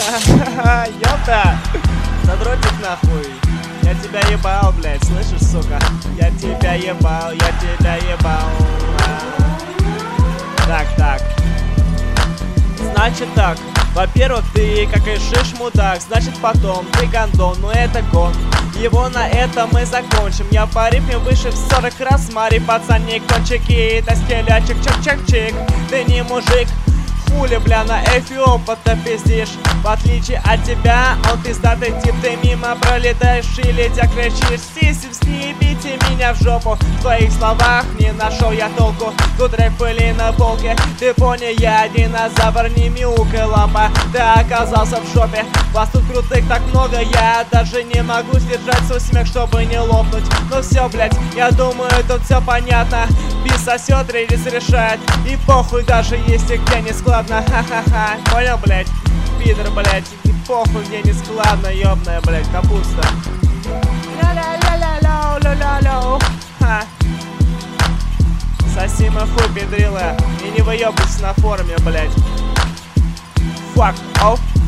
Ёпта! Задротик нахуй. Я тебя ебал, блядь, слышишь, сука? Я тебя ебал, я тебя ебал. Так. Значит так. Во-первых, ты как и шиш мудак, значит потом ты гондон, но это гон. Его на этом мы закончим. Я по рифме выше в 40 раз. Смотри, пацаны, кончики, это стелячек, чик-чик-чик. Ты не мужик, хули, бля, на эфиопа-то пиздишь. В отличие от тебя, он пиздатый тип. Ты мимо пролетаешь и летя кричишь: сиси, съебите меня в жопу. В твоих словах не нашел я толку. Тут рэп были на полке. Ты понял, я динозавр, не мяукай, лампа. Ты оказался в жопе. Вас тут крутых так много, я даже не могу сдержать свой смех, чтобы не лопнуть. Ну все, блять, я думаю, тут все понятно. Бис сосет, релиз решает. И похуй, даже если где не складно. Ха-ха-ха, понял, блять? Пидор, блять, и похуй, где не складно, ёбная, блять, капуста. Ля-ля-ля-ля-ля-ля-ля-ля. Ха. Соси мой хуй, педрила, и не выебывайся на форуме, блять. Fuck off.